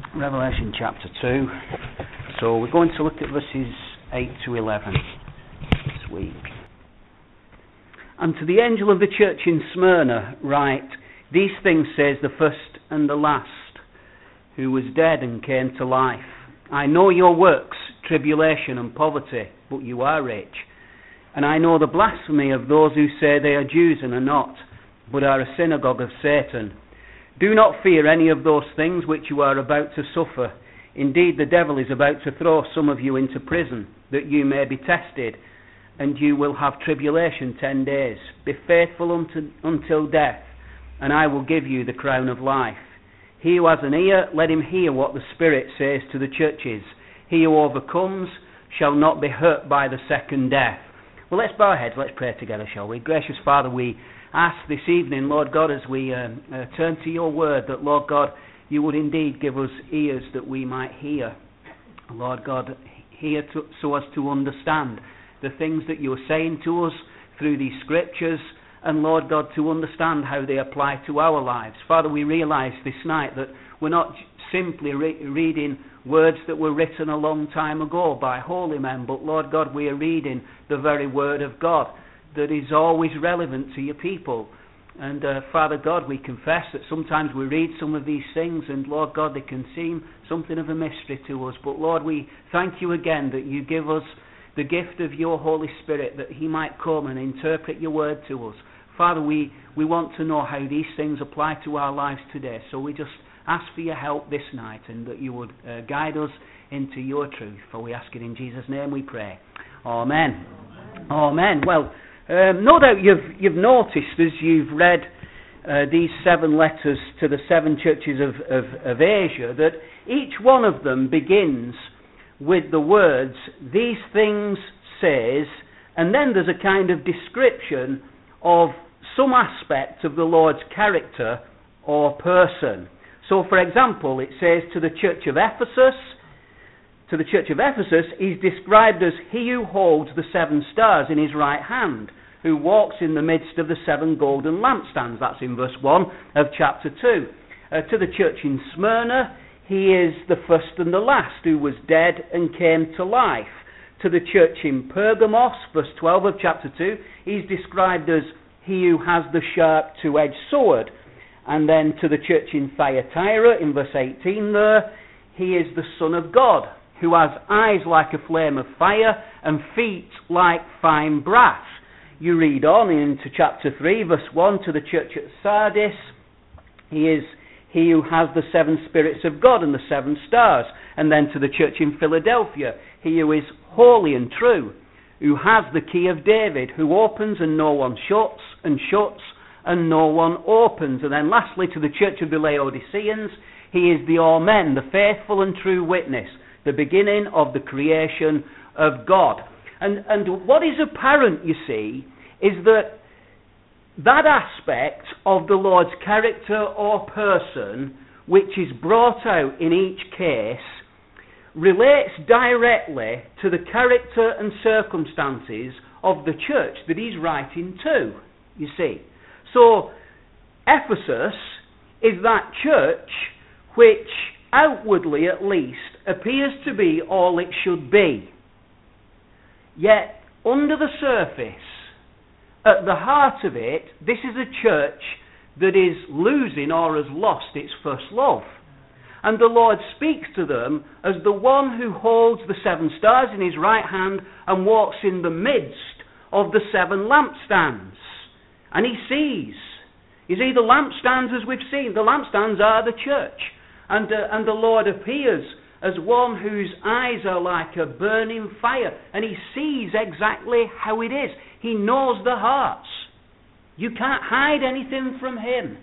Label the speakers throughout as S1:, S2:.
S1: Revelation chapter 2. So we're going to look at verses 8 to 11 this week. And to the angel of the church in Smyrna write, these things says the first and the last, who was dead and came to life. I know your works, tribulation and poverty, but you are rich. And I know the blasphemy of those who say they are Jews and are not, but are a synagogue of Satan. Do not fear any of those things which you are about to suffer. Indeed, the devil is about to throw some of you into prison, that you may be tested, and you will have tribulation 10 days. Be faithful until death, and I will give you the crown of life. He who has an ear, let him hear what the Spirit says to the churches. He who overcomes shall not be hurt by the second death. Well, let's bow our heads, let's pray together, shall we? Gracious Father, we ask this evening, Lord God, as we turn to your word, that, Lord God, you would indeed give us ears that we might hear. Lord God, hear so as to understand the things that you are saying to us through these scriptures, and Lord God, to understand how they apply to our lives. Father, we realise this night that we're not simply reading words that were written a long time ago by holy men, but Lord God, we are reading the very word of God that is always relevant to your people. And Father God, we confess that sometimes we read some of these things and Lord God, they can seem something of a mystery to us, but Lord, we thank you again that you give us the gift of your Holy Spirit, that he might come and interpret your word to us. Father, we want to know how these things apply to our lives today, so we just ask for your help this night, and that you would guide us into your truth, for we ask it in Jesus' name we pray. Amen. Amen. Well, no doubt you've noticed as you've read these 7 letters to the 7 churches of Asia, that each one of them begins with the words, these things says, and then there's a kind of description of some aspect of the Lord's character or person. So, for example, it says to the church of Ephesus, he's described as he who holds the 7 stars in his right hand, who walks in the midst of the 7 golden lampstands. That's in verse 1 of chapter 2. To the church in Smyrna, he is the first and the last, who was dead and came to life. To the church in Pergamos, verse 12 of chapter 2, he's described as he who has the sharp two-edged sword. And then to the church in Thyatira, in verse 18 there, he is the Son of God, who has eyes like a flame of fire and feet like fine brass. You read on into chapter 3, verse 1, to the church at Sardis, he is he who has the 7 spirits of God and the 7 stars. And then to the church in Philadelphia, he who is holy and true, who has the key of David, who opens and no one shuts, and shuts and no one opens. And then lastly, to the church of the Laodiceans, he is the Amen, the faithful and true witness, the beginning of the creation of God. And what is apparent, you see, is that aspect of the Lord's character or person, which is brought out in each case, relates directly to the character and circumstances of the church that he's writing to, you see. So, Ephesus is that church which, outwardly at least, appears to be all it should be. Yet, under the surface, at the heart of it, this is a church that is losing or has lost its first love. And the Lord speaks to them as the one who holds the 7 stars in his right hand and walks in the midst of the 7 lampstands. And he sees. You see, the lampstands, as we've seen, the lampstands are the church. And the Lord appears as one whose eyes are like a burning fire. And he sees exactly how it is. He knows the hearts. You can't hide anything from him.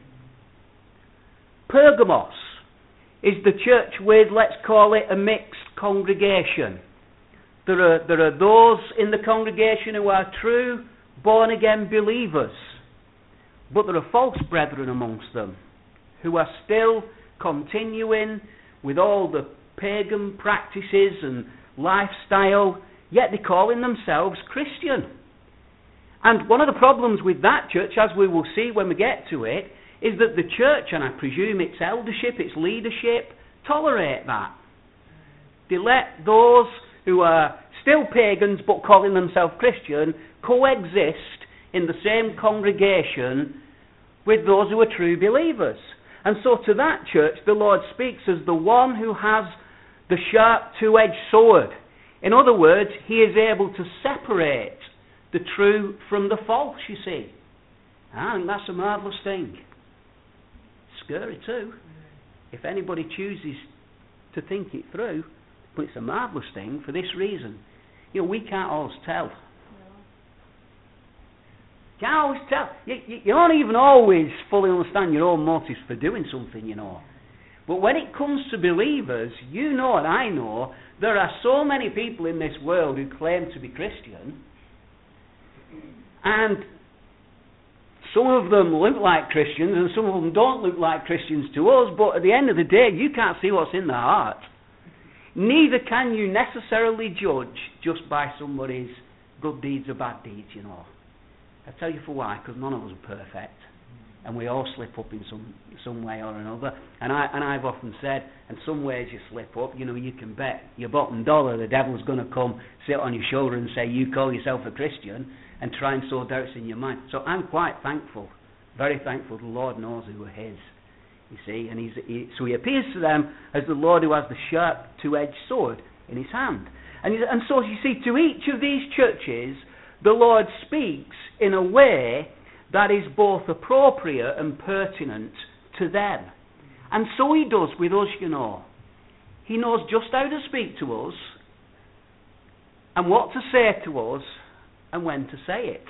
S1: Pergamos is the church with, let's call it, a mixed congregation. There are those in the congregation who are true, born-again believers. But there are false brethren amongst them who are still continuing with all the pagan practices and lifestyle, yet they're calling themselves Christian. And one of the problems with that church, as we will see when we get to it, is that the church, and I presume its eldership, its leadership, tolerate that. They let those who are still pagans but calling themselves Christian coexist in the same congregation with those who are true believers. And so to that church, the Lord speaks as the one who has the sharp two-edged sword. In other words, he is able to separate the true from the false, you see. I think that's a marvellous thing. Scary too, if anybody chooses to think it through. But it's a marvellous thing for this reason. You know, we can't always tell. Can't always tell. You don't even always fully understand your own motives for doing something, you know. But when it comes to believers, you know and I know, there are so many people in this world who claim to be Christian, and some of them look like Christians and some of them don't look like Christians to us, but at the end of the day, you can't see what's in their heart. Neither can you necessarily judge just by somebody's good deeds or bad deeds, you know. I tell you for why, because none of us are perfect, and we all slip up in some way or another. And I've often said, in some ways you slip up, you know, you can bet your bottom dollar the devil's going to come sit on your shoulder and say, you call yourself a Christian, and try and sow doubts in your mind. So I'm quite thankful, very thankful the Lord knows who are his, you see. And so he appears to them as the Lord who has the sharp two-edged sword in his hand. And so you see, to each of these churches, the Lord speaks in a way that is both appropriate and pertinent to them. And so he does with us, you know. He knows just how to speak to us and what to say to us and when to say it.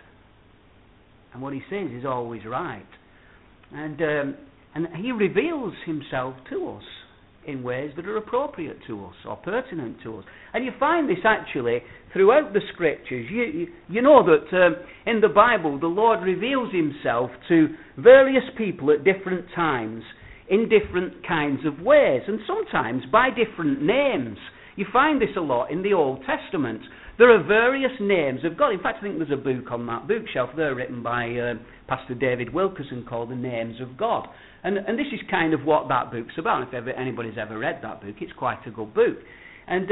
S1: And what he says is always right. And he reveals himself to us in ways that are appropriate to us or pertinent to us. And you find this actually throughout the scriptures. You know that in the Bible the Lord reveals himself to various people at different times in different kinds of ways, and sometimes by different names. You find this a lot in the Old Testament. There are various names of God. In fact, I think there's a book on that bookshelf there written by Pastor David Wilkerson called The Names of God. And this is kind of what that book's about. If anybody's ever read that book, it's quite a good book. And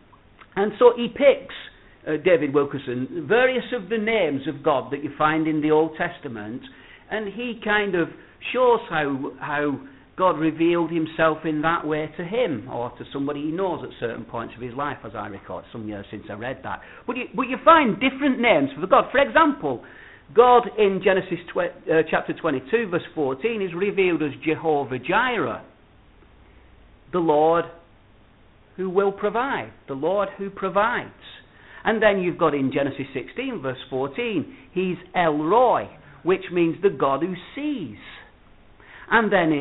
S1: so he picks, David Wilkerson, various of the names of God that you find in the Old Testament, and he kind of shows how God revealed himself in that way to him, or to somebody he knows at certain points of his life, as I recall. Some years since I read that. But you find different names for God. For example, God in Genesis chapter 22, verse 14, is revealed as Jehovah Jireh, the Lord who will provide, the Lord who provides. And then you've got in Genesis 16, verse 14, he's El Roi, which means the God who sees. And then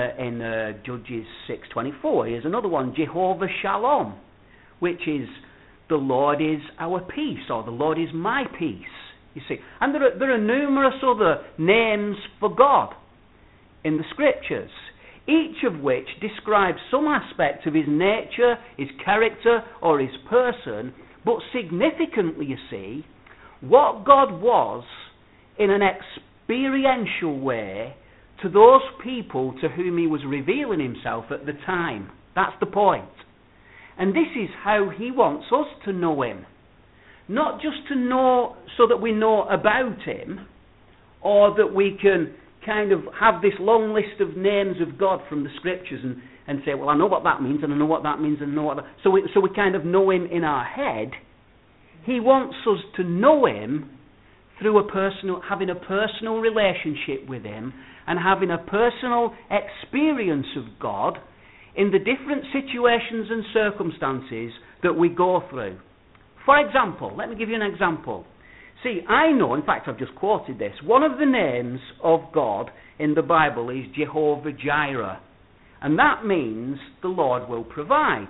S1: in Judges 6:24, here's another one, Jehovah Shalom, which is the Lord is our peace, or the Lord is my peace. You see, and there are numerous other names for God in the Scriptures, each of which describes some aspect of his nature, his character, or his person, but significantly, you see, what God was in an experiential way to those people to whom he was revealing himself at the time. That's the point. And this is how he wants us to know him. Not just to know so that we know about him, or that we can kind of have this long list of names of God from the Scriptures and say, well, I know what that means, and I know what that means, and I know what that... So we kind of know him in our head. He wants us to know him through having a personal relationship with him, and having a personal experience of God in the different situations and circumstances that we go through. For example, let me give you an example. See, I know, in fact I've just quoted this, one of the names of God in the Bible is Jehovah Jireh, and that means the Lord will provide.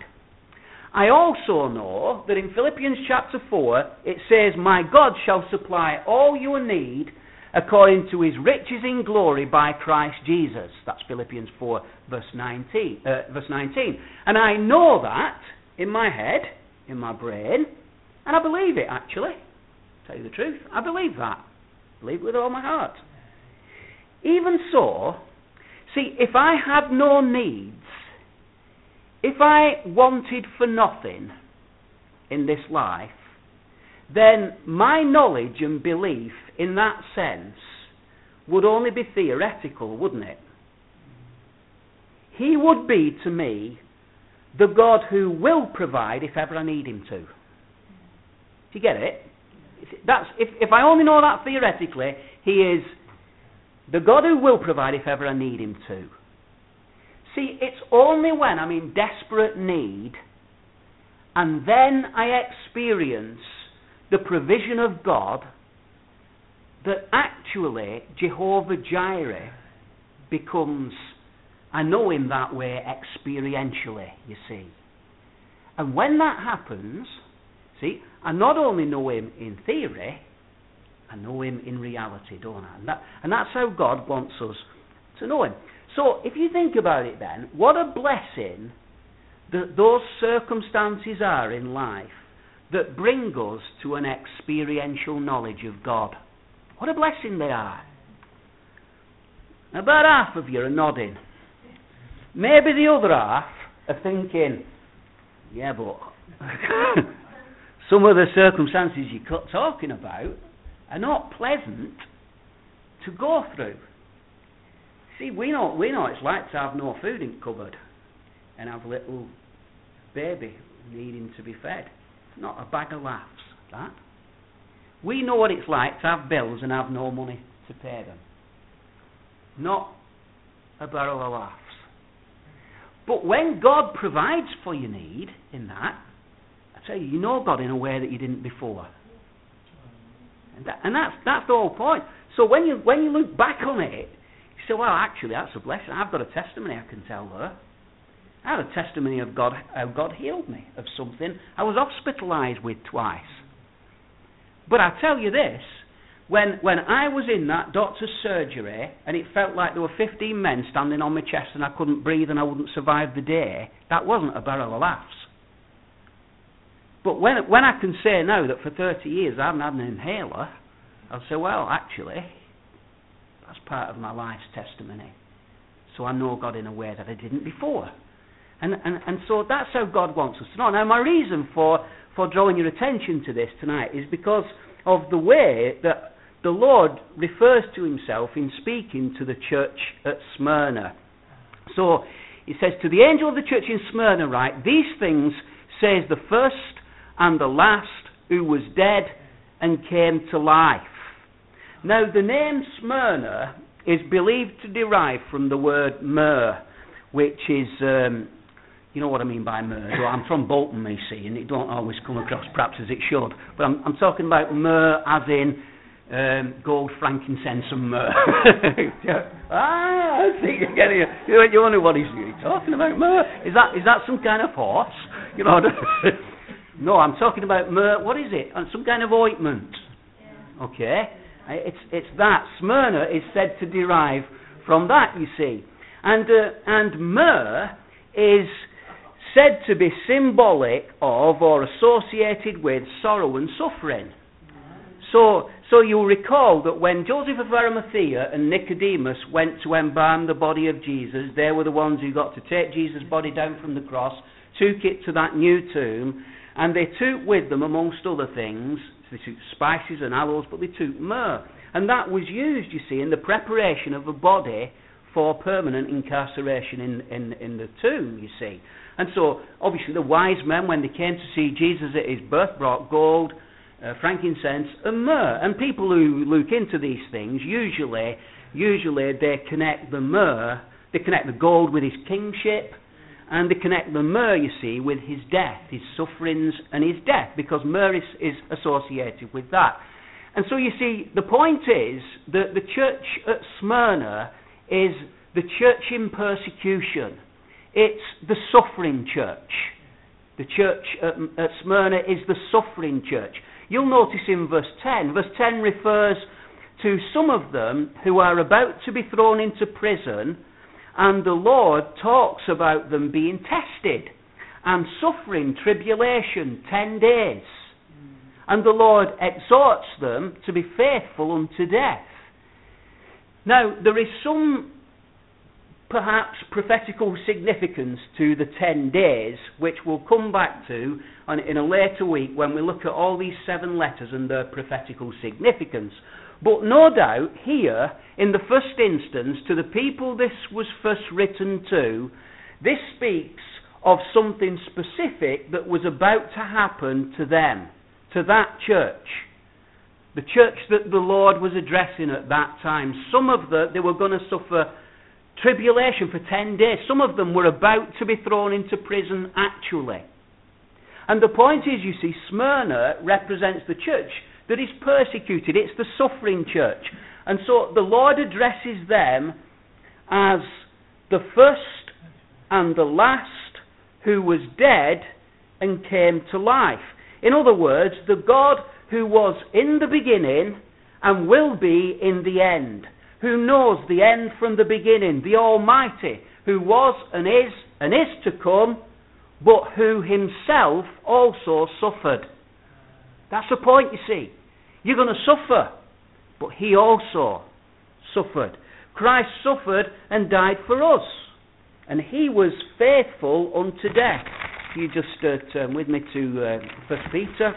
S1: I also know that in Philippians chapter 4 it says, my God shall supply all your need according to his riches in glory by Christ Jesus. That's Philippians 4 verse 19. And I know that in my head, in my brain, and I believe it actually. To tell you the truth, I believe that. I believe it with all my heart. Even so, see, if I have no needs, if I wanted for nothing in this life, then my knowledge and belief in that sense would only be theoretical, wouldn't it? He would be to me the God who will provide if ever I need him to. Do you get it? If I only know that theoretically, he is the God who will provide if ever I need him to. See, it's only when I'm in desperate need and then I experience the provision of God that actually Jehovah Jireh becomes, I know him that way experientially, you see. And when that happens, see, I not only know him in theory, I know him in reality, don't I? And that's how God wants us to know him. So, if you think about it then, what a blessing that those circumstances are in life that bring us to an experiential knowledge of God. What a blessing they are. About half of you are nodding. Maybe the other half are thinking, yeah, but some of the circumstances you're talking about are not pleasant to go through. See, we know it's like to have no food in the cupboard and have a little baby needing to be fed. It's not a bag of laughs, that. We know what it's like to have bills and have no money to pay them. Not a barrel of laughs. But when God provides for your need in that, I tell you, you know God in a way that you didn't before. And that's the whole point. So when you look back on it, you say, well, actually, that's a blessing. I've got a testimony I can tell her. I have a testimony of God, how God healed me of something I was hospitalised with twice. But I tell you this, when I was in that doctor's surgery and it felt like there were 15 men standing on my chest and I couldn't breathe and I wouldn't survive the day, that wasn't a barrel of laughs. But when I can say now that for 30 years I haven't had an inhaler, I'll say, well, actually, that's part of my life's testimony. So I know God in a way that I didn't before. And so that's how God wants us to know. Now, my reason for drawing your attention to this tonight is because of the way that the Lord refers to himself in speaking to the church at Smyrna. So, he says, to the angel of the church in Smyrna write, these things says the first and the last who was dead and came to life. Now, the name Smyrna is believed to derive from the word myrrh, which is... you know what I mean by myrrh. Well, I'm from Bolton, you see, and it don't always come across perhaps as it should. But I'm talking about myrrh as in gold, frankincense and myrrh. I think you're getting it. You wonder what he's talking about, myrrh. Is that some kind of horse? You know. No, I'm talking about myrrh. What is it? Some kind of ointment. Okay. It's that. Smyrna is said to derive from that, you see. And myrrh is said to be symbolic of or associated with sorrow and suffering. So you'll recall that when Joseph of Arimathea and Nicodemus went to embalm the body of Jesus, they were the ones who got to take Jesus' body down from the cross, took it to that new tomb, and they took with them, amongst other things, they took spices and aloes, but they took myrrh. And that was used, you see, in the preparation of a body for permanent incarceration in the tomb, you see. And so, obviously, the wise men, when they came to see Jesus at his birth, brought gold, frankincense, and myrrh. And people who look into these things, usually they connect the myrrh, they connect the gold with his kingship, and they connect the myrrh, you see, with his death, his sufferings, and his death, because myrrh is associated with that. And so, you see, the point is that the church at Smyrna is the church in persecution. It's the suffering church. The church at Smyrna is the suffering church. You'll notice in verse 10. Verse 10 refers to some of them who are about to be thrown into prison, and the Lord talks about them being tested and suffering tribulation 10 days. And the Lord exhorts them to be faithful unto death. Now, there is some perhaps prophetical significance to the 10 days, which we'll come back to in a later week when we look at all these 7 letters and their prophetical significance. But no doubt here, in the first instance, to the people this was first written to, this speaks of something specific that was about to happen to them, to that church. The church that the Lord was addressing at that time. Some of them, they were going to suffer tribulation for 10 days. Some of them were about to be thrown into prison actually. And the point is, you see, Smyrna represents the church that is persecuted. It's the suffering church. And so the Lord addresses them as the first and the last who was dead and came to life. In other words, the God who was in the beginning and will be in the end, who knows the end from the beginning, the Almighty, who was and is to come, but who himself also suffered. That's the point, you see. You're going to suffer, but he also suffered. Christ suffered and died for us, and he was faithful unto death. If you just turn with me to 1 Peter,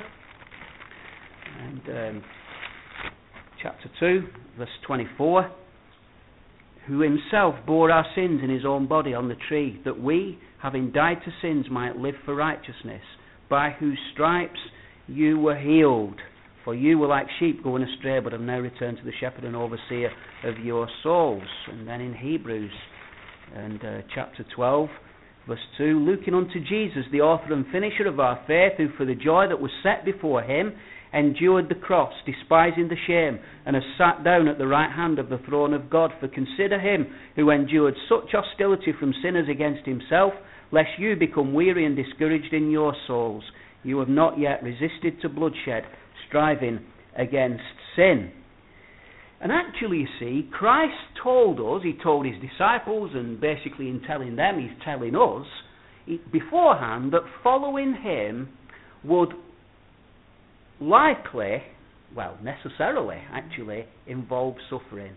S1: and chapter 2, verse 24. Who himself bore our sins in his own body on the tree, that we, having died to sins, might live for righteousness, by whose stripes you were healed. For you were like sheep going astray, but have now returned to the shepherd and overseer of your souls. And then in Hebrews, and chapter 12, verse 2, looking unto Jesus, the author and finisher of our faith, who for the joy that was set before him endured the cross, despising the shame, and has sat down at the right hand of the throne of God. For consider him who endured such hostility from sinners against himself, lest you become weary and discouraged in your souls. You have not yet resisted to bloodshed, striving against sin. And actually, you see, Christ told us, he told his disciples, and basically in telling them, he's telling us beforehand that following him would likely, well, necessarily, actually, involve suffering.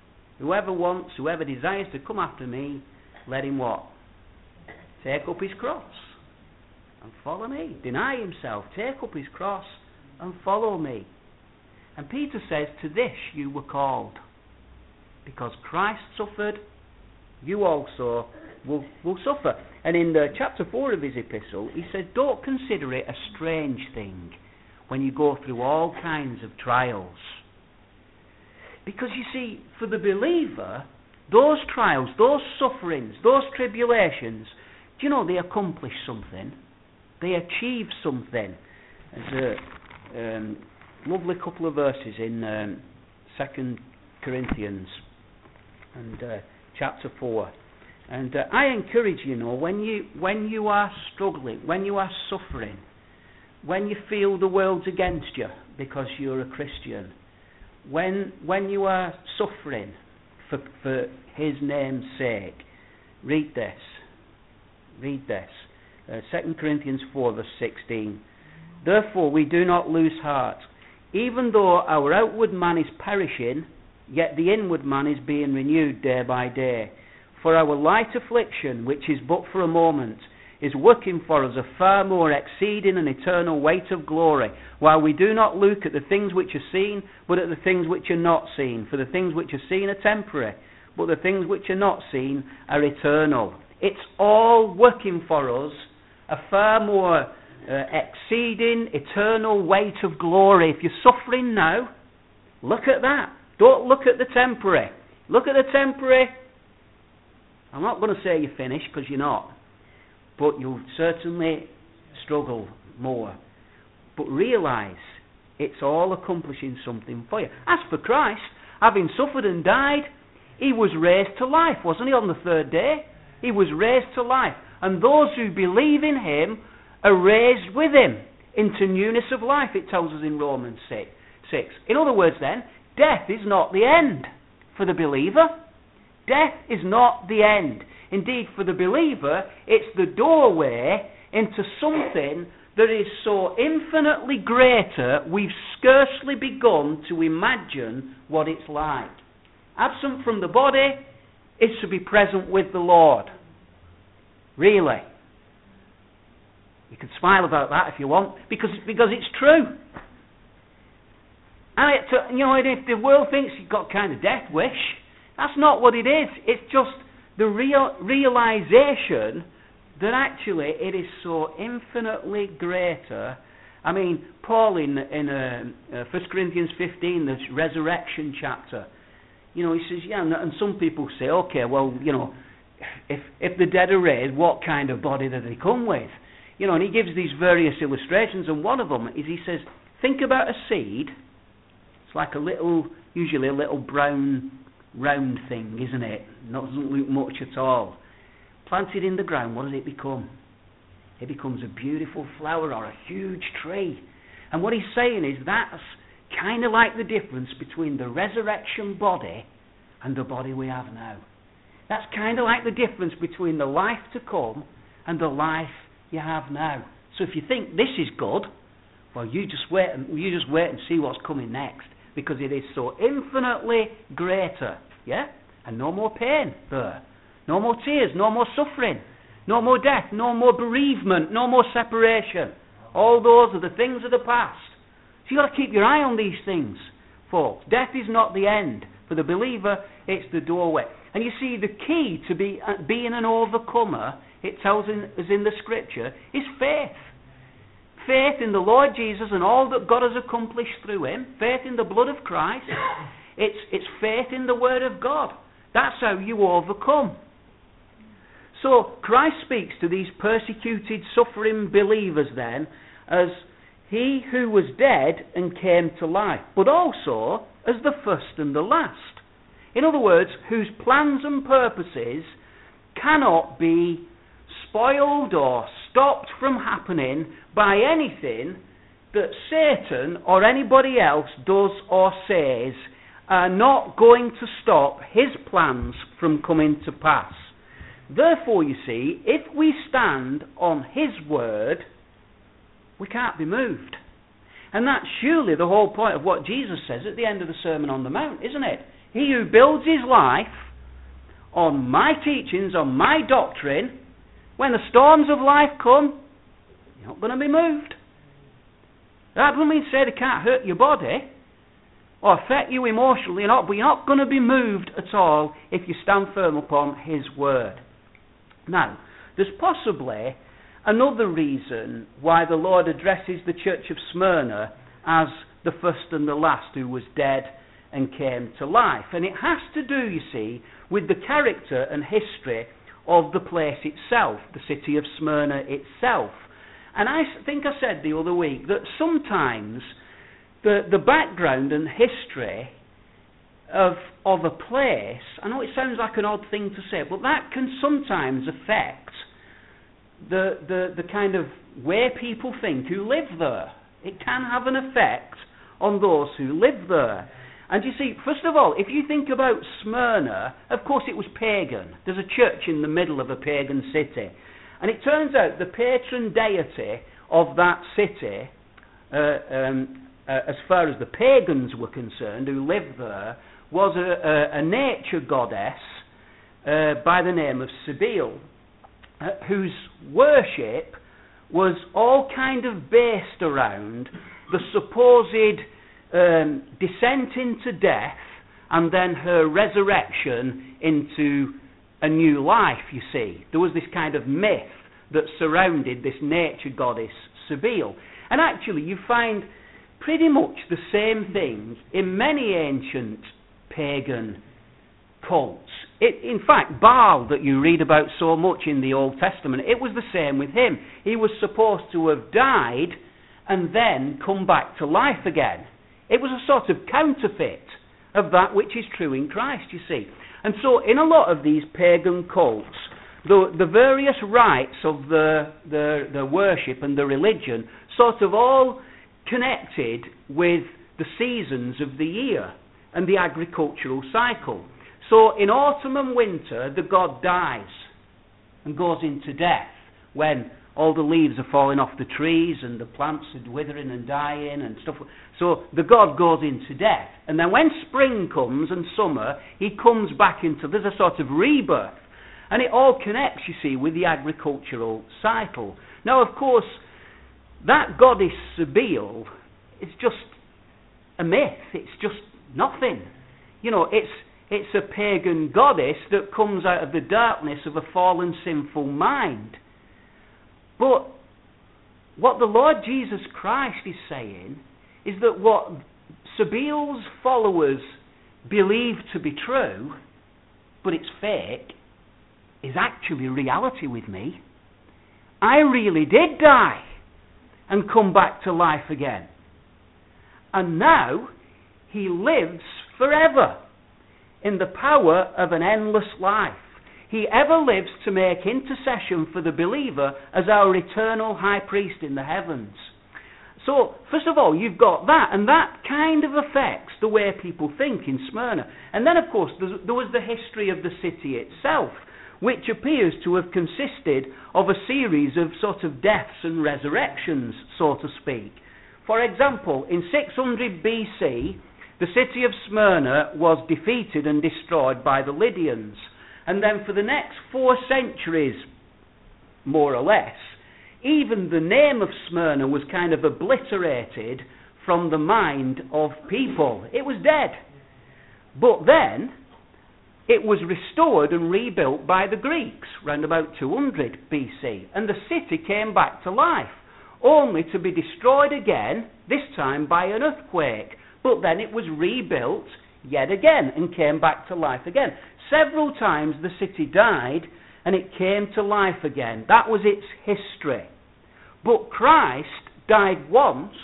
S1: Whoever desires to come after me, let him what? Take up his cross and follow me. Deny himself, take up his cross and follow me. And Peter says, to this you were called. Because Christ suffered, you also will suffer. And in chapter 4 of his epistle, he said, don't consider it a strange thing when you go through all kinds of trials. Because you see, for the believer, those trials, those sufferings, those tribulations, do you know, they accomplish something. They achieve something. There's a lovely couple of verses in 2 Corinthians and chapter 4. And I encourage you, when you are struggling, when you are suffering, when you feel the world's against you because you're a Christian, when you are suffering for his name's sake, read this. 2 Corinthians 4 verse 16. Therefore we do not lose heart. Even though our outward man is perishing, yet the inward man is being renewed day by day. For our light affliction, which is but for a moment, is working for us a far more exceeding and eternal weight of glory, while we do not look at the things which are seen, but at the things which are not seen. For the things which are seen are temporary, but the things which are not seen are eternal. It's all working for us a far more exceeding eternal weight of glory. If you're suffering now, look at that. Don't look at the temporary. Look at the temporary. I'm not going to say you're finished, because you're not. But you'll certainly struggle more. But realise it's all accomplishing something for you. As for Christ, having suffered and died, he was raised to life, wasn't he, on the third day? He was raised to life. And those who believe in him are raised with him into newness of life, it tells us in Romans 6. In other words then, death is not the end for the believer. Death is not the end. Indeed, for the believer, it's the doorway into something that is so infinitely greater, we've scarcely begun to imagine what it's like. Absent from the body, is to be present with the Lord. Really. You can smile about that if you want, because it's true. And if the world thinks you've got kind of death wish, that's not what it is. It's just the realization that actually it is so infinitely greater. I mean, Paul in 1 Corinthians 15, the resurrection chapter, he says, and some people say, okay, well, if the dead are raised, what kind of body do they come with? And he gives these various illustrations, and one of them is he says, think about a seed. It's like usually a little brown, round thing, isn't it? Doesn't look much at all. Planted in the ground, what does it become? It becomes a beautiful flower or a huge tree. And what he's saying is that's kind of like the difference between the resurrection body and the body we have now. That's kind of like the difference between the life to come and the life you have now. So if you think this is good, well, you just wait and see what's coming next, because it is so infinitely greater. Yeah? And no more pain there. No more tears, no more suffering, no more death, no more bereavement, no more separation. All those are the things of the past. So you've got to keep your eye on these things, folks. Death is not the end. For the believer, it's the doorway. And you see, the key to being an overcomer, it tells us in the Scripture, is faith. Faith in the Lord Jesus and all that God has accomplished through Him. Faith in the blood of Christ. It's faith in the Word of God. That's how you overcome. So Christ speaks to these persecuted, suffering believers then as He who was dead and came to life, but also as the first and the last. In other words, whose plans and purposes cannot be spoiled or stopped from happening by anything that Satan or anybody else does or says are not going to stop his plans from coming to pass. Therefore, you see, if we stand on His word, we can't be moved. And that's surely the whole point of what Jesus says at the end of the Sermon on the Mount, isn't it? He who builds his life on my teachings, on my doctrine, when the storms of life come, you're not going to be moved. That doesn't mean to say they can't hurt your body or affect you emotionally, but you're not going to be moved at all if you stand firm upon His word. Now, there's possibly another reason why the Lord addresses the church of Smyrna as the first and the last who was dead and came to life. And it has to do, you see, with the character and history of the place itself, the city of Smyrna itself. And I think I said the other week that sometimes the background and history of a place, I know it sounds like an odd thing to say, but that can sometimes affect the kind of way people think who live there. It can have an effect on those who live there. And you see, first of all, if you think about Smyrna, of course it was pagan. There's a church in the middle of a pagan city. And it turns out the patron deity of that city, as far as the pagans were concerned who lived there, was a nature goddess by the name of Cybele, whose worship was all kind of based around the supposed descent into death and then her resurrection into a new life, you see. There was this kind of myth that surrounded this nature goddess Cybele. And actually you find pretty much the same things in many ancient pagan cults. In fact, Baal, that you read about so much in the Old Testament, it was the same with him. He was supposed to have died and then come back to life again. It was a sort of counterfeit of that which is true in Christ, you see. And so in a lot of these pagan cults, the various rites of the worship and the religion sort of all connected with the seasons of the year and the agricultural cycle. So in autumn and winter, the god dies and goes into death when all the leaves are falling off the trees and the plants are withering and dying and stuff. So the god goes into death. And then when spring comes and summer, he comes back into, there's a sort of rebirth. And it all connects, you see, with the agricultural cycle. Now, of course, that goddess Cybele is just a myth. It's just nothing. You know, it's a pagan goddess that comes out of the darkness of a fallen, sinful mind. But what the Lord Jesus Christ is saying is that what Cybele's followers believe to be true, but it's fake, is actually reality with me. I really did die and come back to life again. And now he lives forever in the power of an endless life. He ever lives to make intercession for the believer as our eternal high priest in the heavens. So, first of all, you've got that, and that kind of affects the way people think in Smyrna. And then, of course, there was the history of the city itself, which appears to have consisted of a series of sort of deaths and resurrections, so to speak. For example, in 600 BC, the city of Smyrna was defeated and destroyed by the Lydians. And then for the next 4 centuries, more or less, even the name of Smyrna was kind of obliterated from the mind of people. It was dead. But then it was restored and rebuilt by the Greeks around about 200 BC. And the city came back to life, only to be destroyed again, this time by an earthquake. But then it was rebuilt yet again and came back to life again. Several times the city died and it came to life again. That was its history. But Christ died once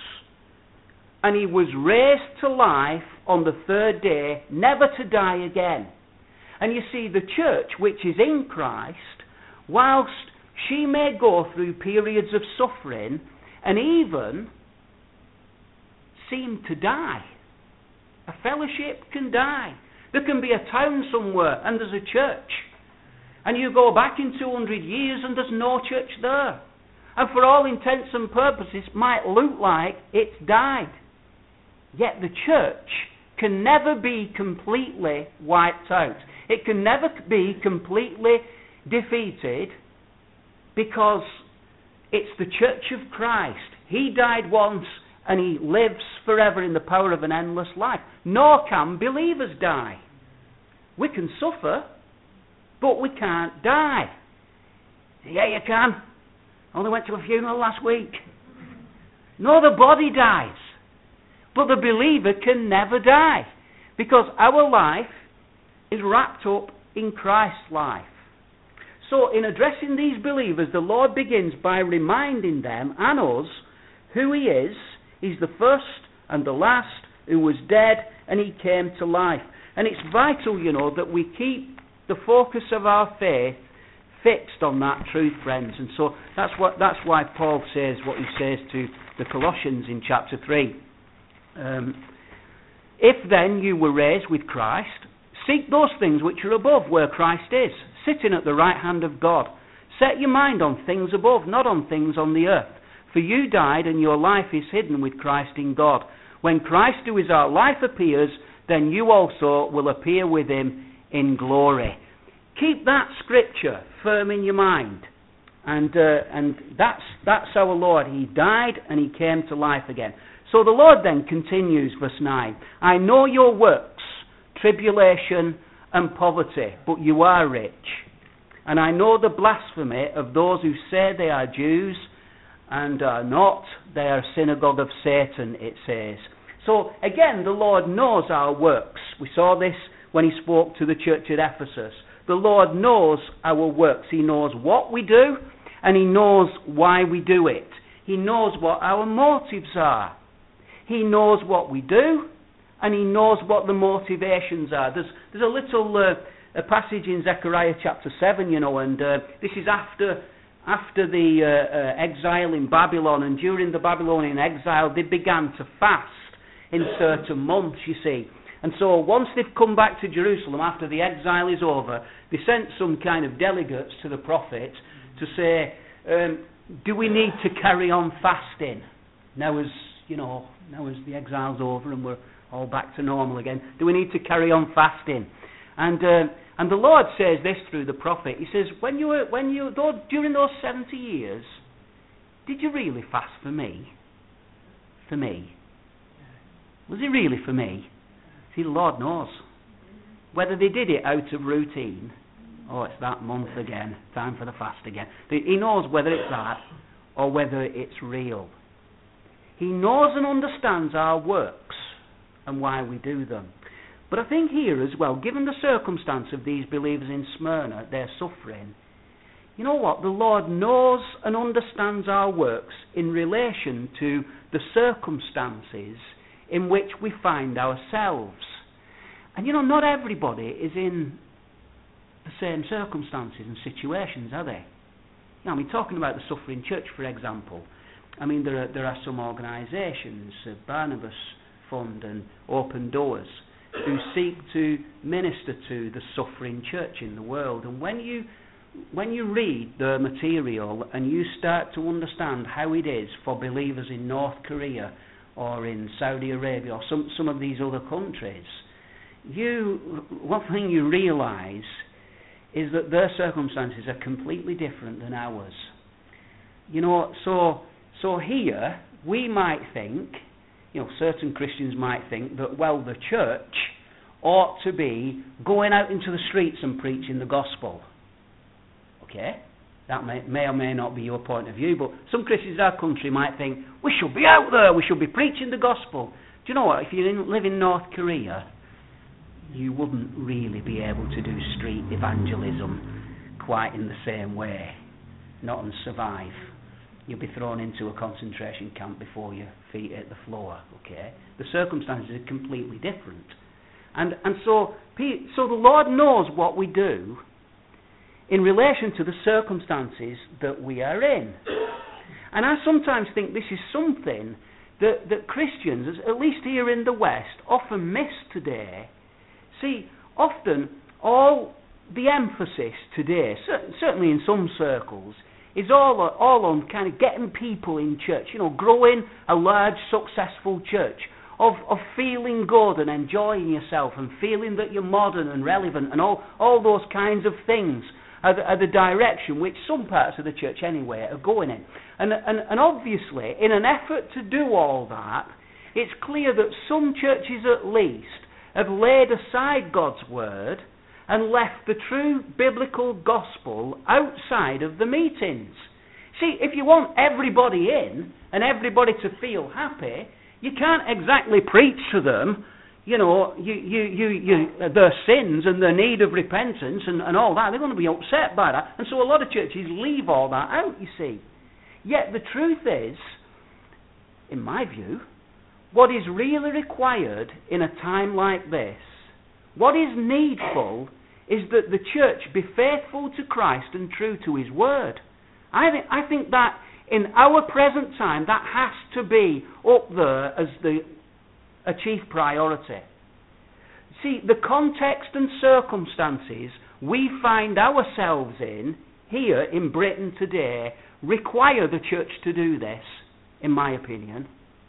S1: and he was raised to life on the 3rd day, never to die again. And you see, the church, which is in Christ, whilst she may go through periods of suffering and even seem to die, a fellowship can die. There can be a town somewhere and there's a church. And you go back in 200 years and there's no church there. And for all intents and purposes, it might look like it's died. Yet the church can never be completely wiped out. It can never be completely defeated because it's the church of Christ. He died once and he lives forever in the power of an endless life. Nor can believers die. We can suffer, but we can't die. Yeah, you can. Only went to a funeral last week. No, the body dies. But the believer can never die. Because our life is wrapped up in Christ's life. So in addressing these believers, the Lord begins by reminding them and us who he is. He's the first and the last who was dead and he came to life. And it's vital, you know, that we keep the focus of our faith fixed on that truth, friends. And so that's why Paul says what he says to the Colossians in chapter 3. If then you were raised with Christ, seek those things which are above, where Christ is, sitting at the right hand of God. Set your mind on things above, not on things on the earth. For you died, and your life is hidden with Christ in God. When Christ, who is our life, appears, then you also will appear with him in glory. Keep that scripture firm in your mind. And that's our Lord. He died and he came to life again. So the Lord then continues, verse 9. I know your works, tribulation and poverty, but you are rich. And I know the blasphemy of those who say they are Jews and are not. They are a synagogue of Satan, it says. So again, the Lord knows our works. We saw this when he spoke to the church at Ephesus. The Lord knows our works. He knows what we do and he knows why we do it. He knows what our motives are. He knows what we do and he knows what the motivations are. There's a little a passage in Zechariah chapter 7, you know, and this is after the exile in Babylon, and during the Babylonian exile they began to fast in certain months, you see. And so once they've come back to Jerusalem after the exile is over, they sent some kind of delegates to the prophet to say, Do we need to carry on fasting? Now as the exile's over and we're all back to normal again, do we need to carry on fasting? And the Lord says this through the prophet. He says, during those 70 years, did you really fast for me? For me? Was it really for me? See, the Lord knows. Whether they did it out of routine, it's that month again, time for the fast again. He knows whether it's that or whether it's real. He knows and understands our works and why we do them. But I think here as well, given the circumstance of these believers in Smyrna, their suffering, you know what? The Lord knows and understands our works in relation to the circumstances in which we find ourselves. And not everybody is in the same circumstances and situations, are they? Talking about the Suffering Church, for example, there are some organisations, Barnabas Fund and Open Doors, who seek to minister to the suffering church in the world. And when you read the material and you start to understand how it is for believers in North Korea or in Saudi Arabia or some of these other countries, one thing you realise is that their circumstances are completely different than ours. So here we might think, certain Christians might think that, the church ought to be going out into the streets and preaching the gospel. Okay? That may or may not be your point of view, but some Christians in our country might think, we should be out there, we should be preaching the gospel. Do you know what? If you live in North Korea, you wouldn't really be able to do street evangelism quite in the same way. Not and survive. You'll be thrown into a concentration camp before your feet hit the floor, okay? The circumstances are completely different. And so the Lord knows what we do in relation to the circumstances that we are in. And I sometimes think this is something that Christians, at least here in the West, often miss today. See, often all the emphasis today, certainly in some circles, is all on kind of getting people in church, growing a large, successful church, of feeling good and enjoying yourself and feeling that you're modern and relevant and all those kinds of things are the direction which some parts of the church anyway are going in. And obviously, in an effort to do all that, it's clear that some churches at least have laid aside God's word and left the true biblical gospel outside of the meetings. See, if you want everybody in and everybody to feel happy, you can't exactly preach to them, their sins and their need of repentance and all that. They're going to be upset by that. And so a lot of churches leave all that out, you see. Yet the truth is, in my view, what is really required in a time like this, what is needful, is that the church be faithful to Christ and true to His word. I think that in our present time, that has to be up there as a chief priority. See, the context and circumstances we find ourselves in here in Britain today require the church to do this, in my opinion.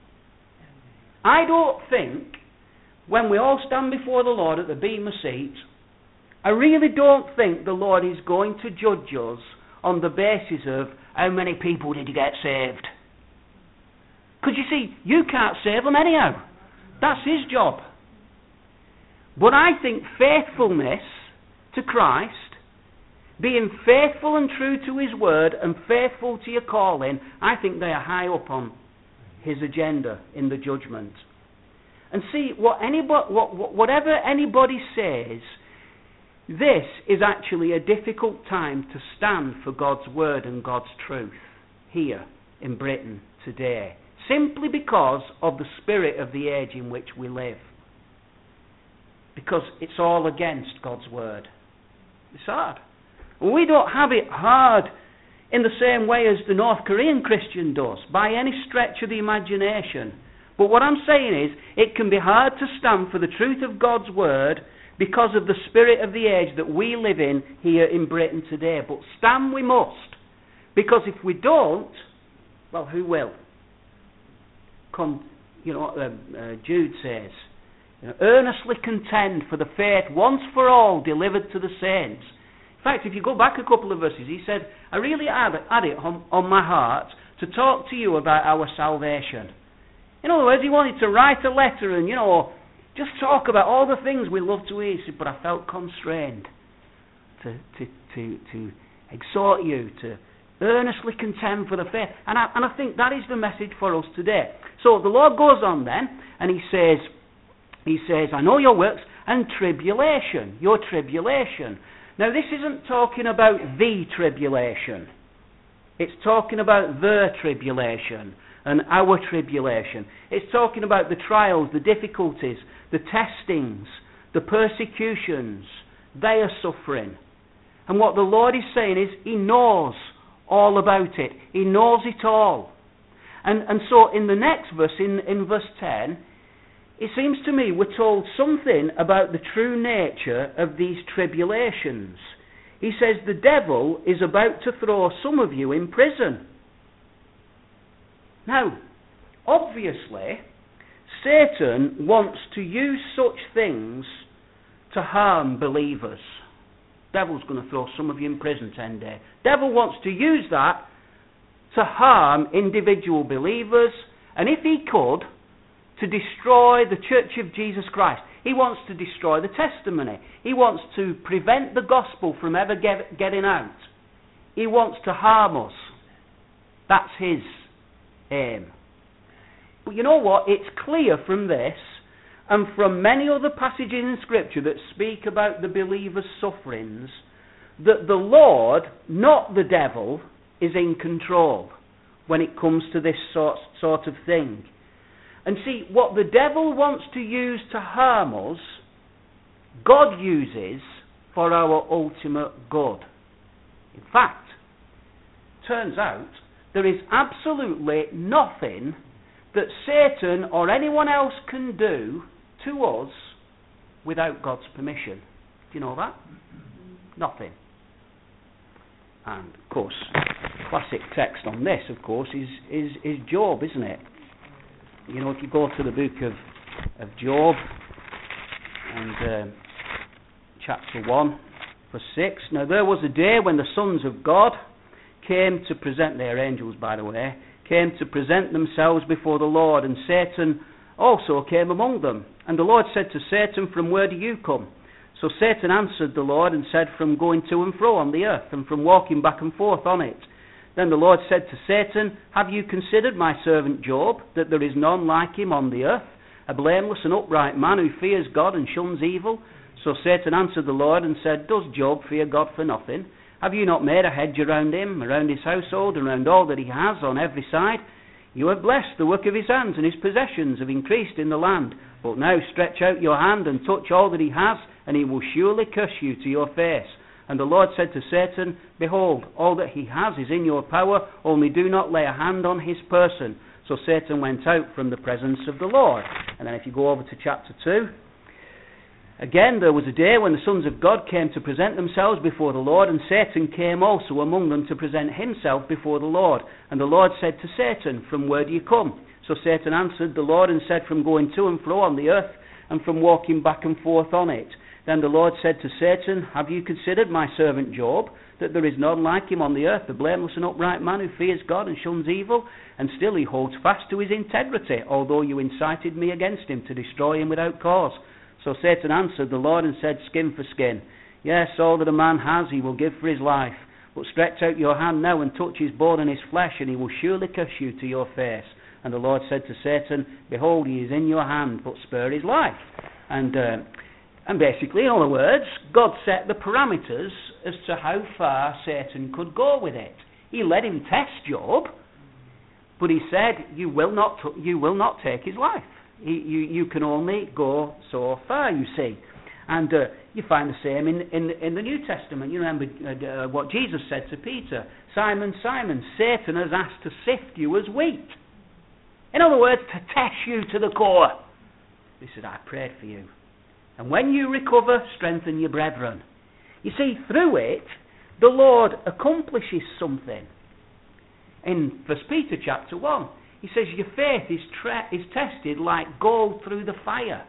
S1: I don't think, when we all stand before the Lord at the Bema seat, I really don't think the Lord is going to judge us on the basis of how many people did you get saved. Because you see, you can't save them anyhow. That's His job. But I think faithfulness to Christ, being faithful and true to His word and faithful to your calling, I think they are high up on His agenda in the judgment. And see, whatever anybody says, this is actually a difficult time to stand for God's word and God's truth here in Britain today, simply because of the spirit of the age in which we live. Because it's all against God's word. It's hard. We don't have it hard in the same way as the North Korean Christian does, by any stretch of the imagination. But what I'm saying is, it can be hard to stand for the truth of God's word because of the spirit of the age that we live in here in Britain today. But stand we must, Because if we don't, well, who will? You know what Jude says. Earnestly contend for the faith once for all delivered to the saints. In fact, if you go back a couple of verses, he said, I really had it on my heart to talk to you about our salvation. In other words, he wanted to write a letter and, just talk about all the things we love to hear. He said, but I felt constrained to exhort you to earnestly contend for the faith. And I think that is the message for us today. So the Lord goes on then, and he says, I know your works and tribulation, your tribulation. Now this isn't talking about the tribulation. It's talking about the tribulation and our tribulation. It's talking about the trials, the difficulties, the testings, the persecutions they are suffering. And what the Lord is saying is he knows all about it. He knows it all. And so in the next verse, in verse 10, it seems to me we're told something about the true nature of these tribulations. He says the devil is about to throw some of you in prison. Now, obviously, Satan wants to use such things to harm believers. Devil's going to throw some of you in prison 10 days. Devil wants to use that to harm individual believers, and if he could, to destroy the Church of Jesus Christ. He wants to destroy the testimony. He wants to prevent the gospel from ever getting out. He wants to harm us. That's his aim. But you know what? It's clear from this and from many other passages in Scripture that speak about the believer's sufferings that the Lord, not the devil, is in control when it comes to this sort of thing. And see, what the devil wants to use to harm us, God uses for our ultimate good. In fact, turns out there is absolutely nothing that Satan or anyone else can do to us without God's permission. Do you know that? Nothing. And, of course, classic text on this, of course, is Job, isn't it? If you go to the book of Job and chapter 1, verse 6. Now there was a day when the sons of God came to present, their angels by the way, came to present themselves before the Lord, and Satan also came among them. And the Lord said to Satan, from where do you come? So Satan answered the Lord and said, from going to and fro on the earth, and from walking back and forth on it. Then the Lord said to Satan, have you considered my servant Job, that there is none like him on the earth, a blameless and upright man who fears God and shuns evil? So Satan answered the Lord and said, does Job fear God for nothing? Have you not made a hedge around him, around his household, and around all that he has on every side? You have blessed the work of his hands, and his possessions have increased in the land. But now stretch out your hand and touch all that he has, and he will surely curse you to your face. And the Lord said to Satan, behold, all that he has is in your power, only do not lay a hand on his person. So Satan went out from the presence of the Lord. And then if you go over to chapter 2, again there was a day when the sons of God came to present themselves before the Lord, and Satan came also among them to present himself before the Lord. And the Lord said to Satan, from where do you come? So Satan answered the Lord and said, from going to and fro on the earth, and from walking back and forth on it. Then the Lord said to Satan, have you considered my servant Job, that there is none like him on the earth, a blameless and upright man who fears God and shuns evil? And still he holds fast to his integrity, although you incited me against him to destroy him without cause. So Satan answered the Lord and said, skin for skin. Yes, all that a man has he will give for his life. But stretch out your hand now and touch his bone and his flesh, and he will surely curse you to your face. And the Lord said to Satan, behold, he is in your hand, but spare his life. And basically, in other words, God set the parameters as to how far Satan could go with it. He let him test Job, but he said, you will not take his life. You can only go so far, you see. And you find the same in the New Testament. You remember what Jesus said to Peter, Simon, Simon, Satan has asked to sift you as wheat. In other words, to test you to the core. He said, I prayed for you. And when you recover, strengthen your brethren. You see, through it, the Lord accomplishes something. in 1 Peter chapter 1. He says your faith is tested like gold through the fire.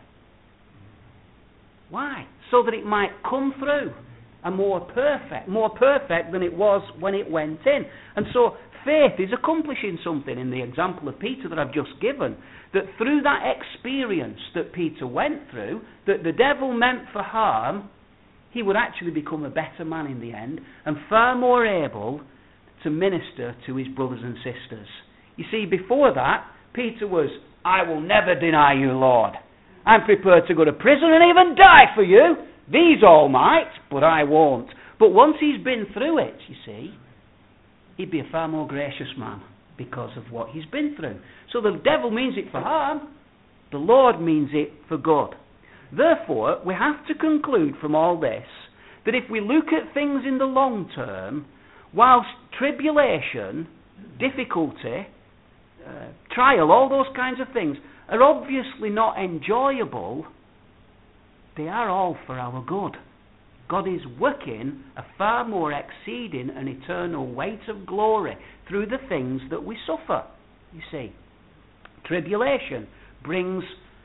S1: Why? So that it might come through and more perfect than it was when it went in. And so faith is accomplishing something in the example of Peter that I've just given, that through that experience that Peter went through, that the devil meant for harm, he would actually become a better man in the end and far more able to minister to his brothers and sisters. You see, before that, Peter was, I will never deny you, Lord. I'm prepared to go to prison and even die for you. These all might, but I won't. But once he's been through it, you see, he'd be a far more gracious man because of what he's been through. So the devil means it for harm. The Lord means it for good. Therefore, we have to conclude from all this that if we look at things in the long term, whilst tribulation, difficulty, trial, all those kinds of things are obviously not enjoyable, they are all for our good. God is working a far more exceeding and eternal weight of glory through the things that we suffer. You see, tribulation brings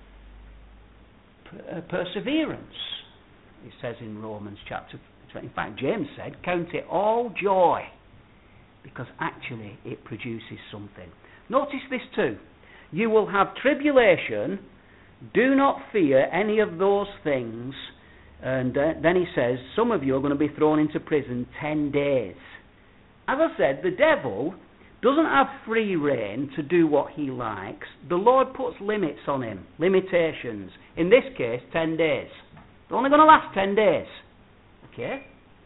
S1: perseverance. It says in Romans chapter 20. In fact, James said, count it all joy, because actually it produces something. Notice this too. You will have tribulation. Do not fear any of those things. And then he says, some of you are going to be thrown into prison 10 days. As I said, the devil doesn't have free rein to do what he likes. The Lord puts limits on him, limitations. In this case, 10 days. They're only going to last 10 days. Okay?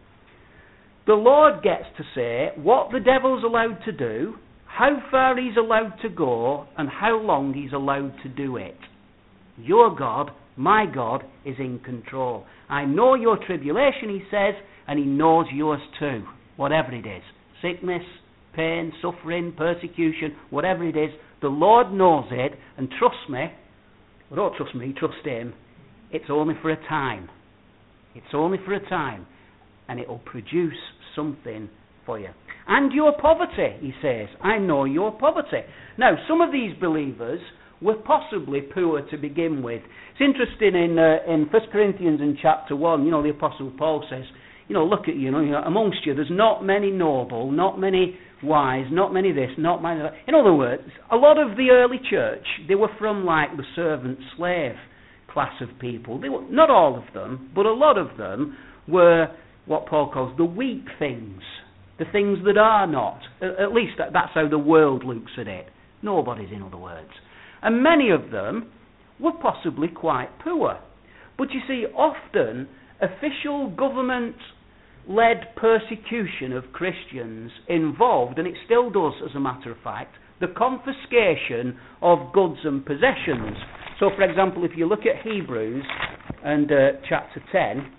S1: The Lord gets to say what the devil's allowed to do, how far he's allowed to go, and how long he's allowed to do it. Your God, my God, is in control. I know your tribulation, he says, and he knows yours too, whatever it is. Sickness, pain, suffering, persecution, whatever it is, the Lord knows it, and trust me, well, don't trust me, trust him, it's only for a time. It's only for a time, and it will produce something for you. And your poverty, he says, I know your poverty. Now, some of these believers were possibly poor to begin with. It's interesting in 1 Corinthians in chapter 1, the Apostle Paul says, look at you, amongst you, there's not many noble, not many wise, not many this, not many that. In other words, a lot of the early church, they were from like the servant-slave class of people. They were, not all of them, but a lot of them were what Paul calls the weak things, the things that are not. At least that's how the world looks at it. Nobody's, in other words. And many of them were possibly quite poor. But you see, often official government-led persecution of Christians involved, and it still does as a matter of fact, the confiscation of goods and possessions. So, for example, if you look at Hebrews and chapter 10,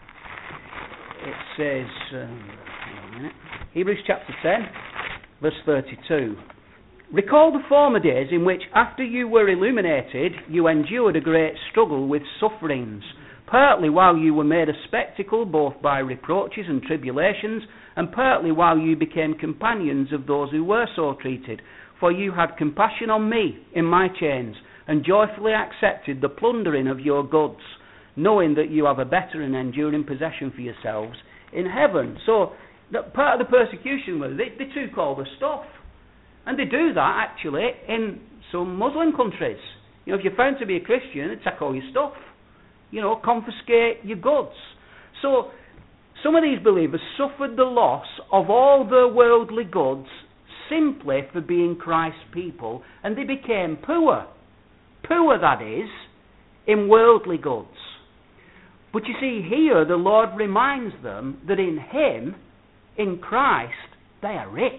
S1: it says, Hebrews chapter 10, verse 32. Recall the former days in which, after you were illuminated, you endured a great struggle with sufferings, partly while you were made a spectacle both by reproaches and tribulations, and partly while you became companions of those who were so treated. For you had compassion on me in my chains, and joyfully accepted the plundering of your goods, knowing that you have a better and enduring possession for yourselves in heaven. So, that part of the persecution was they took all the stuff. And they do that, actually, in some Muslim countries. If you're found to be a Christian, they take all your stuff. Confiscate your goods. So, some of these believers suffered the loss of all their worldly goods simply for being Christ's people, and they became poor. Poor, that is, in worldly goods. But you see, here the Lord reminds them that in Him, in Christ, they are rich.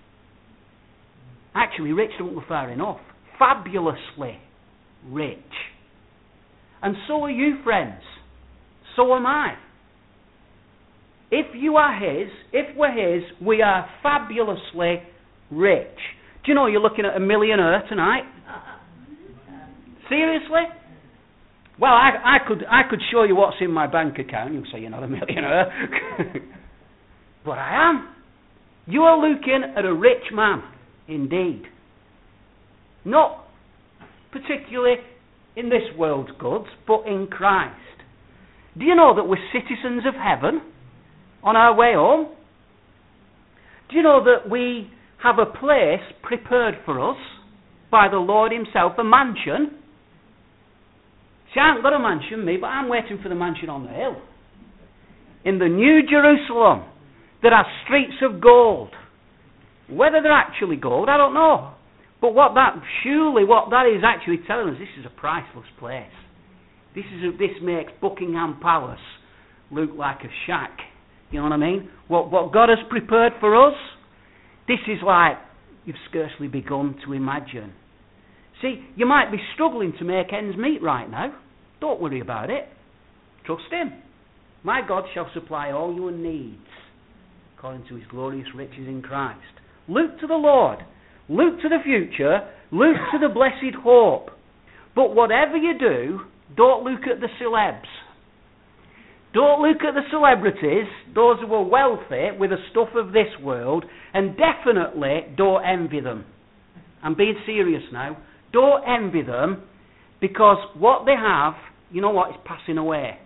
S1: Actually, rich don't go far enough. Fabulously rich. And so are you, friends. So am I. If you are His, if we're His, we are fabulously rich. Do you know you're looking at a millionaire tonight? Seriously? Well, I could show you what's in my bank account. You'll say you're not a millionaire. But I am. You are looking at a rich man, indeed. Not particularly in this world's goods, but in Christ. Do you know that we're citizens of heaven on our way home? Do you know that we have a place prepared for us by the Lord himself, a mansion? See, I haven't got a mansion, me, but I'm waiting for the mansion on the hill. In the New Jerusalem, that has streets of gold. Whether they're actually gold, I don't know. But what that is actually telling us, this is a priceless place. This makes Buckingham Palace look like a shack. You know what I mean? What God has prepared for us, this is like you've scarcely begun to imagine. See, you might be struggling to make ends meet right now. Don't worry about it. Trust him. My God shall supply all your needs according to his glorious riches in Christ. Look to the Lord. Look to the future. Look to the blessed hope. But whatever you do, don't look at the celebs. Don't look at the celebrities, those who are wealthy with the stuff of this world, and definitely don't envy them. I'm being serious now. Don't envy them, because what they have, you know what, is passing away.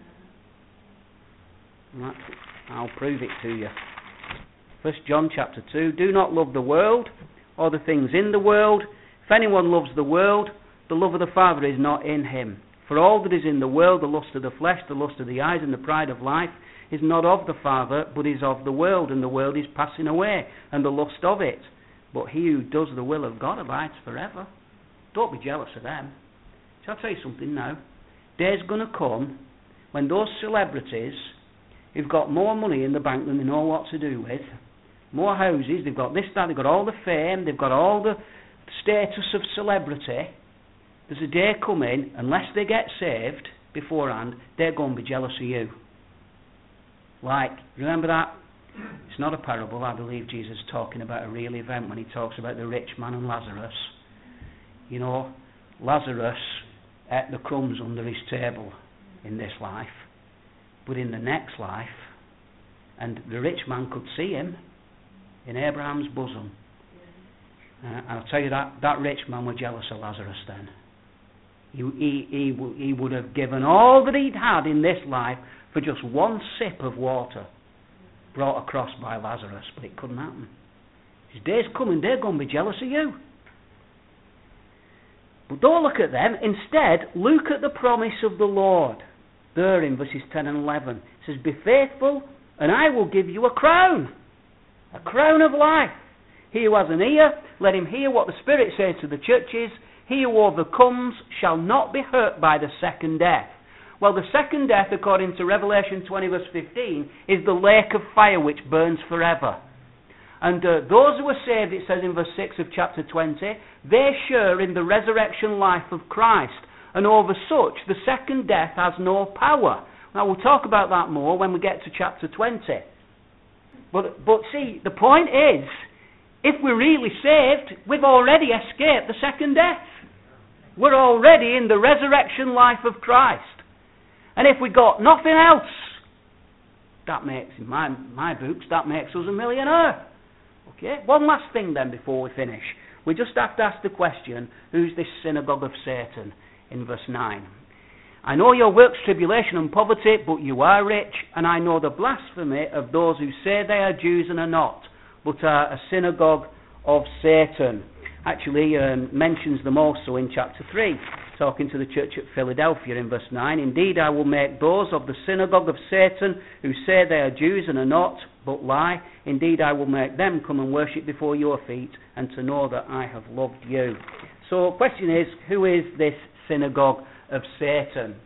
S1: I'll prove it to you. 1 John chapter 2, do not love the world or the things in the world. If anyone loves the world, the love of the Father is not in him. For all that is in the world, the lust of the flesh, the lust of the eyes, and the pride of life, is not of the Father, but is of the world, and the world is passing away, and the lust of it. But he who does the will of God abides forever. Don't be jealous of them. Shall I tell you something now? Day's going to come when those celebrities who've got more money in the bank than they know what to do with, more houses, they've got this, that, they've got all the fame, they've got all the status of celebrity. There's a day coming, unless they get saved beforehand, they're going to be jealous of you. Like, remember that? It's not a parable. I believe Jesus is talking about a real event when he talks about the rich man and Lazarus. You know, Lazarus ate the crumbs under his table in this life, but in the next life, and the rich man could see him in Abraham's bosom. And I'll tell you that rich man was jealous of Lazarus then. He would have given all that he'd had in this life for just one sip of water brought across by Lazarus, but it couldn't happen. His day's coming, they're going to be jealous of you. But don't look at them. Instead, look at the promise of the Lord. There in verses 10 and 11. It says, be faithful, and I will give you a crown of life. He who has an ear, let him hear what the Spirit says to the churches. He who overcomes shall not be hurt by the second death. Well, the second death, according to Revelation 20 verse 15, is the lake of fire which burns forever. And those who are saved, it says in verse 6 of chapter 20, they share in the resurrection life of Christ. And over such, the second death has no power. Now, we'll talk about that more when we get to chapter 20. But see, the point is, if we're really saved, we've already escaped the second death. We're already in the resurrection life of Christ. And if we got nothing else, that makes, in my books, that makes us a millionaire. Okay? One last thing then before we finish. We just have to ask the question, who's this synagogue of Satan in verse 9? I know your works, tribulation and poverty, but you are rich, and I know the blasphemy of those who say they are Jews and are not, but are a synagogue of Satan. Actually, mentions them also in chapter 3, talking to the church at Philadelphia in verse 9. Indeed, I will make those of the synagogue of Satan who say they are Jews and are not, but lie. Indeed, I will make them come and worship before your feet, and to know that I have loved you. So, the question is, who is this synagogue of Satan?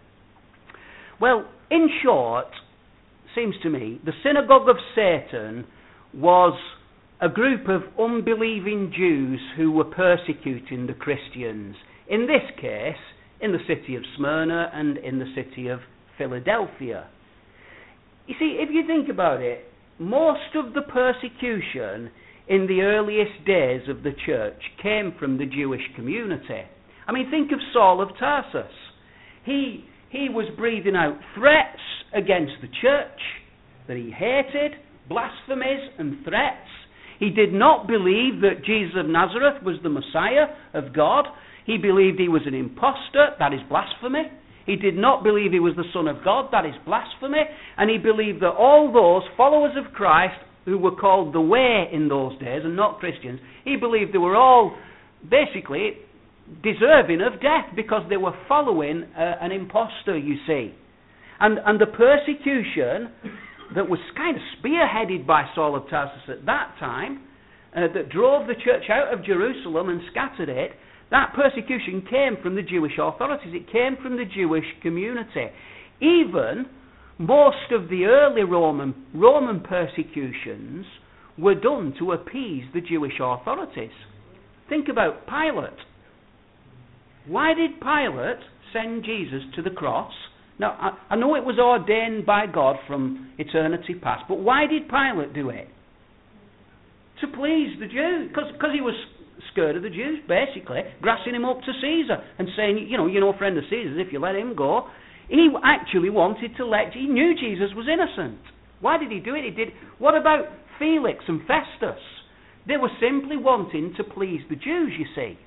S1: Well, in short, seems to me, the synagogue of Satan was a group of unbelieving Jews who were persecuting the Christians. In this case, in the city of Smyrna and in the city of Philadelphia. You see, if you think about it, most of the persecution in the earliest days of the church came from the Jewish community. I mean, think of Saul of Tarsus. He was breathing out threats against the church that he hated, blasphemies and threats. He did not believe that Jesus of Nazareth was the Messiah of God. He believed he was an impostor. That is blasphemy. He did not believe he was the Son of God. That is blasphemy. And he believed that all those followers of Christ who were called the Way in those days and not Christians, he believed they were all basically deserving of death because they were following an impostor, you see. And the persecution that was kind of spearheaded by Saul of Tarsus at that time, that drove the church out of Jerusalem and scattered it, that persecution came from the Jewish authorities. It came from the Jewish community. Even most of the early Roman persecutions were done to appease the Jewish authorities. Think about Pilate. Why did Pilate send Jesus to the cross? Now, I know it was ordained by God from eternity past, but why did Pilate do it? To please the Jews, because he was scared of the Jews, basically, grassing him up to Caesar and saying, you're no friend of Caesar's if you let him go. He actually wanted to he knew Jesus was innocent. Why did he do it? What about Felix and Festus? They were simply wanting to please the Jews, you see.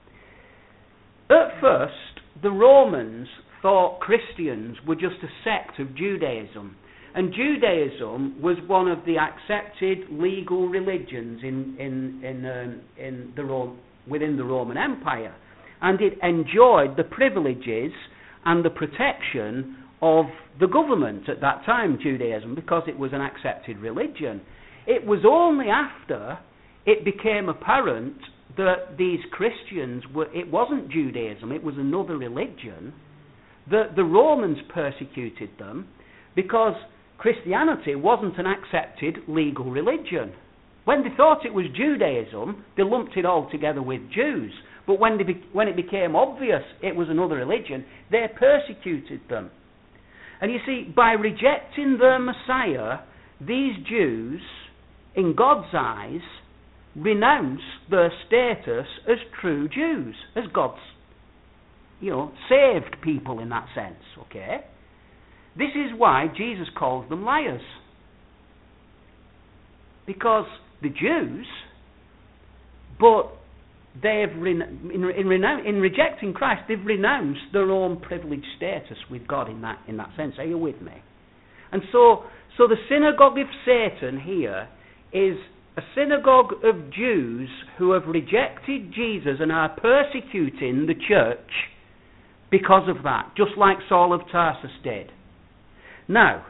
S1: At first, the Romans thought Christians were just a sect of Judaism. And Judaism was one of the accepted legal religions within the Roman Empire. And it enjoyed the privileges and the protection of the government at that time, Judaism, because it was an accepted religion. It was only after it became apparent that these Christians it wasn't Judaism, it was another religion, that the Romans persecuted them because Christianity wasn't an accepted legal religion. When they thought it was Judaism, they lumped it all together with Jews. But when it became obvious it was another religion, they persecuted them. And you see, by rejecting their Messiah, these Jews, in God's eyes, renounce their status as true Jews, as God's, saved people in that sense, okay? This is why Jesus calls them liars. Because the Jews, but they've in rejecting Christ, they've renounced their own privileged status with God in that sense. Are you with me? And so the synagogue of Satan here is a synagogue of Jews who have rejected Jesus and are persecuting the church because of that, just like Saul of Tarsus did. Now,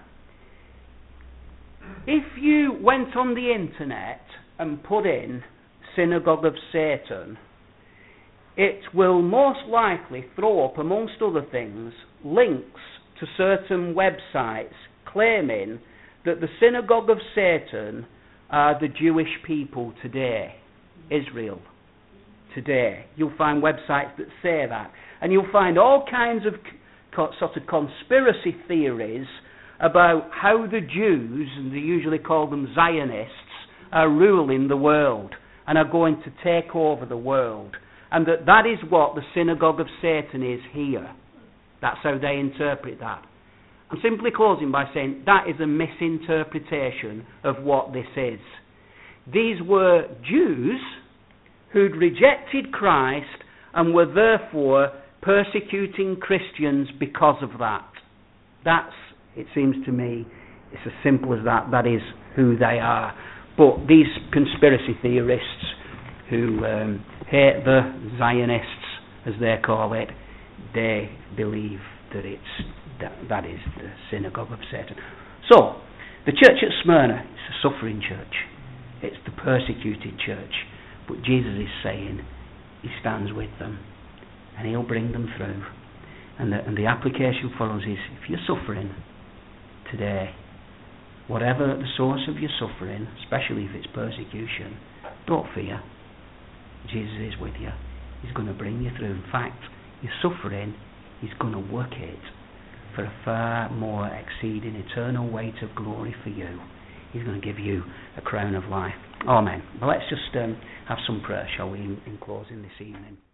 S1: if you went on the internet and put in Synagogue of Satan, it will most likely throw up, amongst other things, links to certain websites claiming that the Synagogue of Satan are the Jewish people today, Israel today. You'll find websites that say that. And you'll find all kinds of sort of conspiracy theories about how the Jews, and they usually call them Zionists, are ruling the world and are going to take over the world. And that is what the Synagogue of Satan is here. That's how they interpret that. I'm simply closing by saying that is a misinterpretation of what this is. These were Jews who'd rejected Christ and were therefore persecuting Christians because of that. That's, it seems to me, it's as simple as that. That is who they are. But these conspiracy theorists who hate the Zionists, as they call it, they believe that that is the synagogue of Satan. So, the church at Smyrna is a suffering church. It's the persecuted church. But Jesus is saying he stands with them and he'll bring them through. And the application for us is, if you're suffering today, whatever the source of your suffering, especially if it's persecution, don't fear. Jesus is with you. He's going to bring you through. In fact, your suffering, he's going to work it for a far more exceeding eternal weight of glory for you. He's going to give you a crown of life. Amen. Well, let's just have some prayer, shall we, in closing this evening.